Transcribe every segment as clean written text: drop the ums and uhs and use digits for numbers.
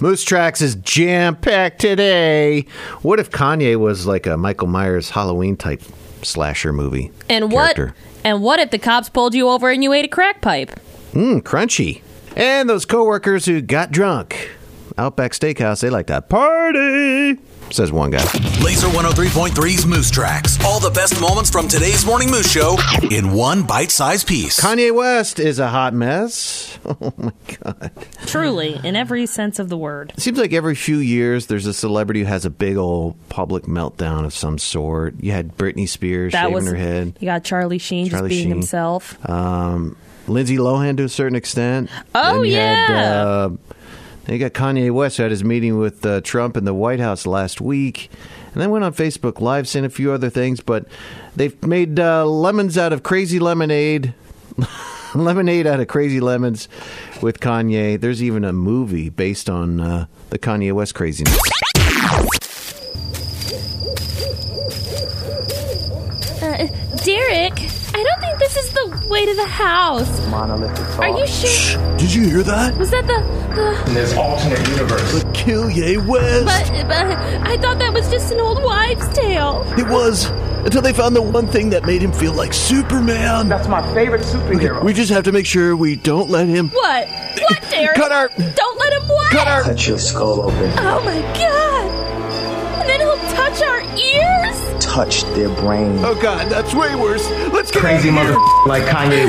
Moose Tracks is jam-packed today. What if Kanye was like a Michael Myers Halloween-type slasher movie character? What if the cops pulled you over and you ate a crack pipe? Crunchy. And those coworkers who got drunk. Outback Steakhouse, they like that party, says one guy. Laser 103.3's Moose Tracks. All the best moments from today's Morning Moose Show in one bite-sized piece. Kanye West is a hot mess. Oh, my God. Truly, in every sense of the word. It seems like every few years there's a celebrity who has a big old public meltdown of some sort. You had Britney Spears shaving her head. You got Charlie Sheen just being himself. Lindsay Lohan to a certain extent. Oh, yeah. You got Kanye West who had his meeting with Trump in the White House last week. And then went on Facebook Live saying a few other things. But they've made lemons out of crazy lemonade. Lemonade out of crazy lemons with Kanye. There's even a movie based on the Kanye West craziness. Derek, I don't think this is the way to the house. Monolithic thought. Are you sure? Shh, did you hear that? Was that the... In this alternate universe. The Kanye West. But I thought that was just an old wives' tale. It was, until they found the one thing that made him feel like Superman. That's my favorite superhero. We just have to make sure we don't let him... What? What, Derek? Cut our... Don't let him what? Cut your skull open. Oh, my God. And then he'll touch our ears? Touch their brain. Oh, God, that's way worse. Let's get Crazy out of here. mother like Kanye.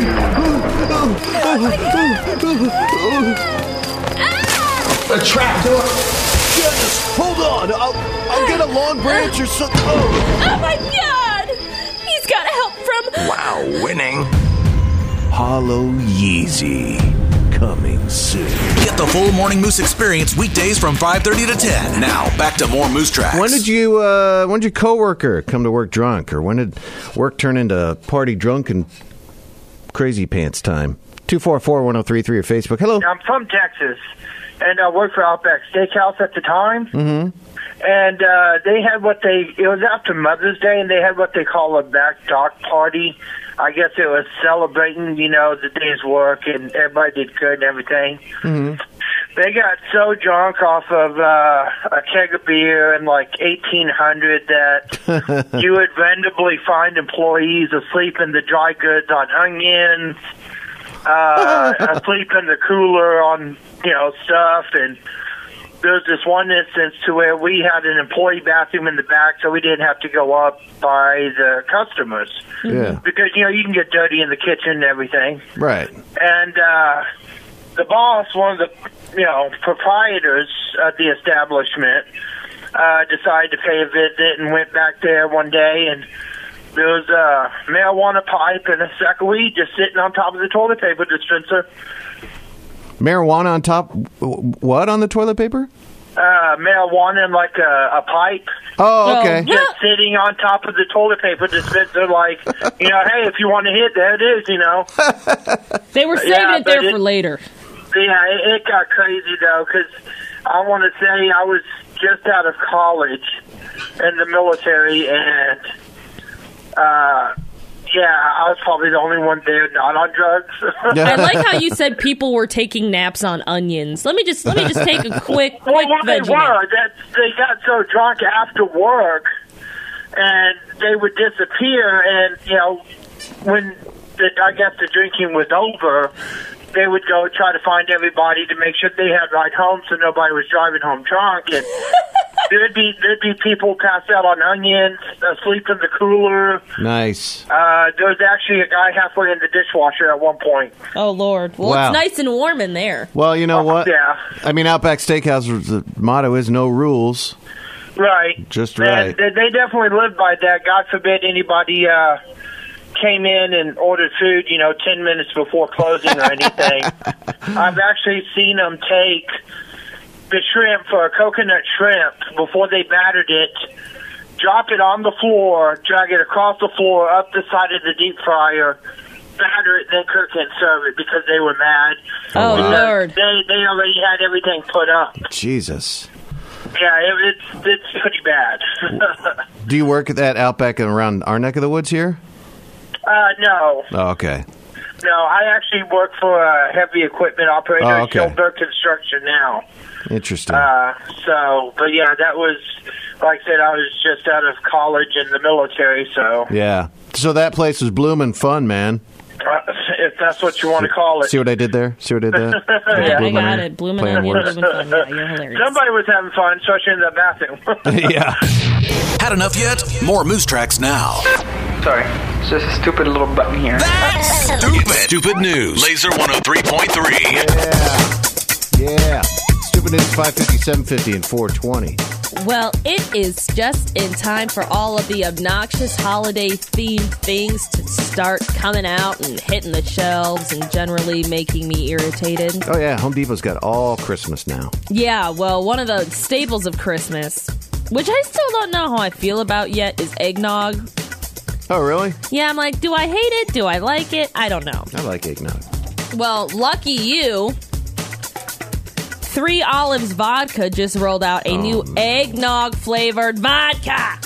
A trap door. Janice, hold on. I'll get a long branch or something. Oh, my God. He's got help from... Wow, winning. Hollow Yeezy. Coming soon. Get the full Morning Moose experience weekdays from 5:30 to 10. Now, back to more Moose Tracks. When did your coworker come to work drunk? Or when did work turn into party drunk and crazy pants time? 244-1033 or Facebook. Hello. I'm from Texas, and I worked for Outback Steakhouse at the time. Mm-hmm. And they had it was after Mother's Day, and they had what they call a back dock party. I guess it was celebrating, the day's work, and everybody did good and everything. Mm-hmm. They got so drunk off of a keg of beer in like 1800 that you would randomly find employees asleep in the dry goods on onions, asleep in the cooler on, stuff, and there was this one instance to where we had an employee bathroom in the back, so we didn't have to go up by the customers. Yeah. Because, you can get dirty in the kitchen and everything. Right. And the boss, one of the, proprietors of the establishment, decided to pay a visit and went back there one day, and there was a marijuana pipe and a sack of weed just sitting on top of the toilet paper dispenser. Marijuana on top, what on the toilet paper? Marijuana in like a pipe. Oh, okay. Just sitting on top of the toilet paper dispenser like, hey, if you want to hit, there it is, They were saving it there for later. Yeah, it got crazy, though, because I want to say I was just out of college in the military, and I was probably the only one there not on drugs. I like how you said people were taking naps on onions. Let me just take a quick well, they veggie were. nap. They got so drunk after work, and they would disappear. And when I guess the drinking was over, they would go try to find everybody to make sure they had ride home, so nobody was driving home drunk. And there'd be people passed out on onions, asleep in the cooler. Nice. There was actually a guy halfway in the dishwasher at one point. Oh, Lord. Well, Wow. It's nice and warm in there. Well, you know what? Yeah. I mean, Outback Steakhouse, the motto is no rules. Right. Just right. And they definitely lived by that. God forbid anybody came in and ordered food, 10 minutes before closing or anything. I've actually seen them take the shrimp for a coconut shrimp before they battered it, drop it on the floor, drag it across the floor, up the side of the deep fryer, batter it, then cook it and serve it because they were mad. Oh, wow. Lord. They already had everything put up. Jesus. Yeah, it's pretty bad. Do you work at that Outback around our neck of the woods here? No. Oh, okay. No, I actually work for a heavy equipment operator Oh, at okay. Schulberg Construction now. Interesting. But yeah, that was, like I said, I was just out of college in the military, so yeah. So that place was blooming fun, man. if that's what you want to call it. See what I did there? See what I did there? Yeah, I Blooming got in. it. Blooming Playing onion, words. blooming fun. Yeah, you're hilarious. Somebody was having fun, especially in the bathroom. Yeah. Had enough yet? More Moose Tracks now. Sorry, it's just a stupid little button here. That's stupid. Stupid news. Laser 103.3. Yeah. Stupid News 550, 750, and 420. Well, it is just in time for all of the obnoxious holiday-themed things to start coming out and hitting the shelves and generally making me irritated. Oh, yeah. Home Depot's got all Christmas now. Yeah, well, one of the staples of Christmas, which I still don't know how I feel about yet, is eggnog. Oh, really? Yeah, I'm like, do I hate it? Do I like it? I don't know. I like eggnog. Well, lucky you. 3 Olives Vodka just rolled out a new eggnog-flavored vodka.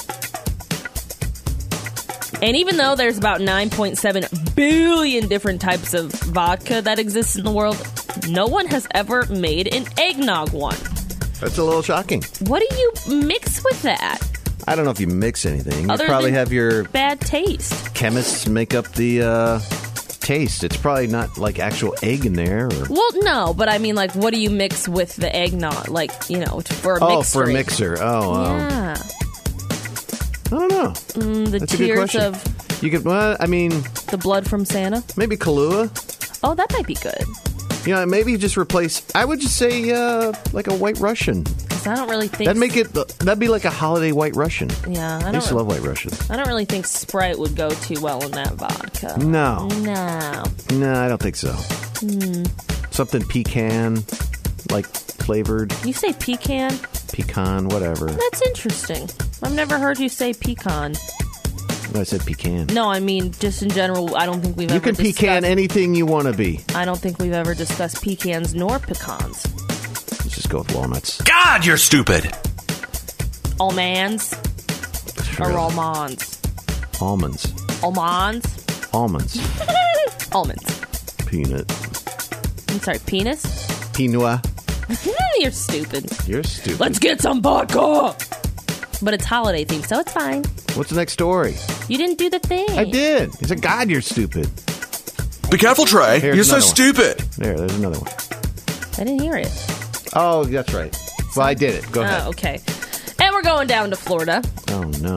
And even though there's about 9.7 billion different types of vodka that exist in the world, no one has ever made an eggnog one. That's a little shocking. What do you mix with that? I don't know if you mix anything. You Other probably than have your bad taste. chemists make up the taste. It's probably not like actual egg in there. Or... Well, no, but I mean, like, what do you mix with the eggnog? Like, you know, for a mixer. Oh, for a mixer. Oh, Yeah. I don't know. The That's a good tears question. of You could, well, I mean, the blood from Santa. maybe Kahlua. Oh, that might be good. You know, maybe just replace. I would just say like a White Russian. 'Cause I don't really think... That'd make it. That'd be like a holiday White Russian. Yeah, I used to love White Russians. I don't really think Sprite would go too well in that vodka. No, No. I don't think so. Something pecan, like flavored You say pecan? pecan, whatever. That's interesting. I've never heard you say pecan. I said pecan. No, I mean, just in general, I don't think we've You ever can discussed... pecan anything you want to be. I don't think we've ever discussed pecans nor pecans. Let's just go with walnuts. God, you're stupid. Almonds or Really. almonds? Almonds. Almonds? Almonds. Almonds. Peanut. I'm sorry, penis? Pinot. You're stupid. You're stupid. Let's get some vodka! But it's holiday themed, so it's fine. What's the next story? You didn't do the thing. I did. He said, God, you're stupid. Be careful, Trey. Here's You're so another one. stupid. There's another one. I didn't hear it. Oh, that's right. Well, I did it. Go ahead. Oh, okay. And we're going down to Florida. Oh, no.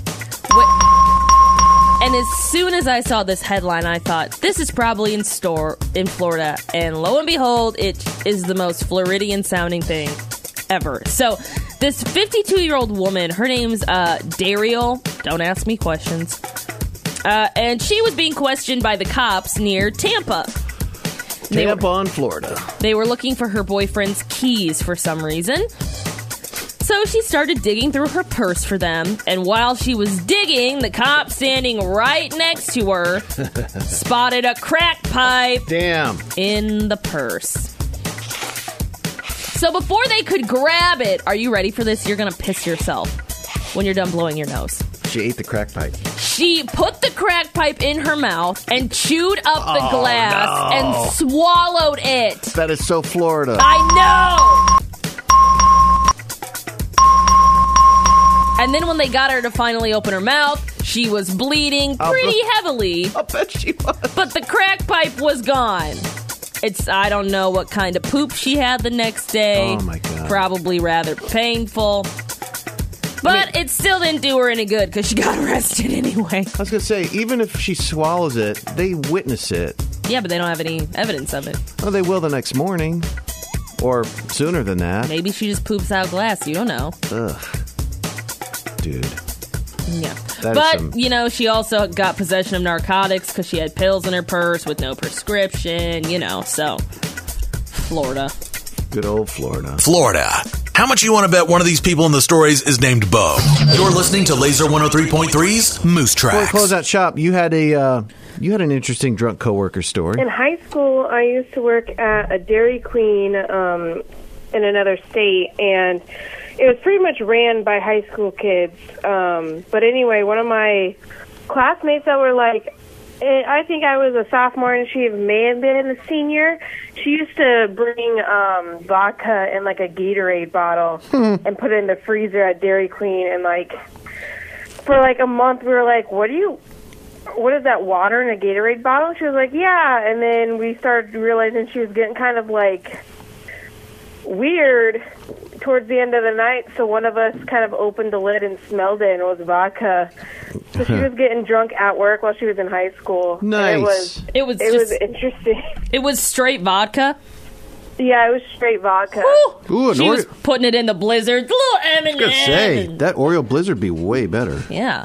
And as soon as I saw this headline, I thought, this is probably in store in Florida. And lo and behold, it is the most Floridian sounding thing ever. So this 52-year-old woman, her name's Dariel. Don't ask me questions. And she was being questioned by the cops near Tampa. Tampa, Florida. They were looking for her boyfriend's keys for some reason. So she started digging through her purse for them, and while she was digging, the cop standing right next to her spotted a crack pipe Damn. in the purse. So before they could grab it, are you ready for this? You're going to piss yourself when you're done blowing your nose. She ate the crack pipe. She put the crack pipe in her mouth and chewed up the glass and swallowed it. That is so Florida. I know! And then when they got her to finally open her mouth, she was bleeding pretty heavily, I bet she was. but the crack pipe was gone. I don't know what kind of poop she had the next day. Oh, my God. Probably rather painful. But it still didn't do her any good because she got arrested anyway. I was going to say, even if she swallows it, they witness it. Yeah, but they don't have any evidence of it. Oh, they will the next morning. Or sooner than that. Maybe she just poops out glass. You don't know. Ugh. Dude. Yeah. That is But, some- you know, she also got possession of narcotics because she had pills in her purse with no prescription, you know, so. Florida. Good old Florida. Florida. How much you want to bet one of these people in the stories is named Bo? You're listening to Laser 103.3's Moose Before we Tracks. close out shop, you had an interesting drunk coworker story. In high school, I used to work at a Dairy Queen in another state, and it was pretty much ran by high school kids. But anyway, one of my classmates that were like I think I was a sophomore and she may have been a senior. She used to bring vodka in like a Gatorade bottle and put it in the freezer at Dairy Queen. And like for like a month, we were like, "What is that, water in a Gatorade bottle?" She was like, "Yeah." And then we started realizing she was getting kind of like weird towards the end of the night, so one of us kind of opened the lid and smelled it, and it was vodka. So she was getting drunk at work while she was in high school. Nice. It was interesting. It was straight vodka. Yeah, it was straight vodka. Ooh, She was putting it in the blizzard. Little M&M. I was gonna say that Oreo Blizzard would be way better. Yeah.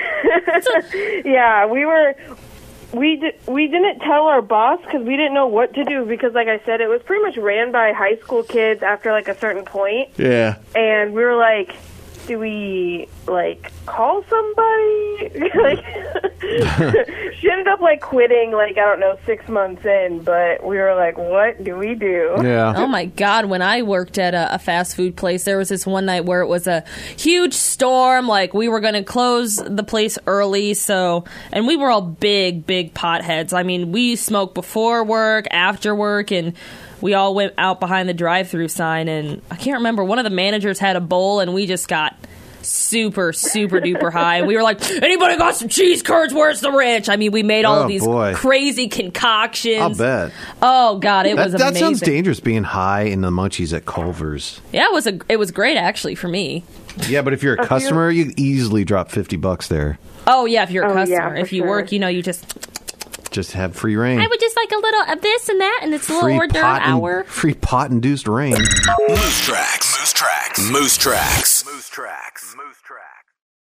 Yeah, we didn't tell our boss because we didn't know what to do because, like I said, it was pretty much ran by high school kids after like a certain point. Yeah. And we were like, do we like call somebody? Like, she ended up like quitting like, I don't know, 6 months in, but we were like, what do we do? Yeah. Oh my God, when I worked at a fast food place, there was this one night where it was a huge storm. Like, we were going to close the place early, and we were all big potheads. I mean, we smoked before work, after work, and we all went out behind the drive-through sign, and I can't remember, one of the managers had a bowl, and we just got super duper high. We were like, anybody got some cheese curds? Where's the ranch? I mean, we made all of these crazy concoctions. I'll bet. Oh God, it was amazing. That sounds dangerous, being high in the munchies at Culver's. Yeah, it was great actually for me. Yeah, but if you're a customer, you easily drop $50 there. Oh yeah, if you're a customer. Yeah, if you work, you just have free reign. I would just like a little of this and that, and it's a little hors d'oeuvre hour. Free pot-induced rain. Moose Tracks. Moose Tracks. Moose Tracks. Moose Tracks.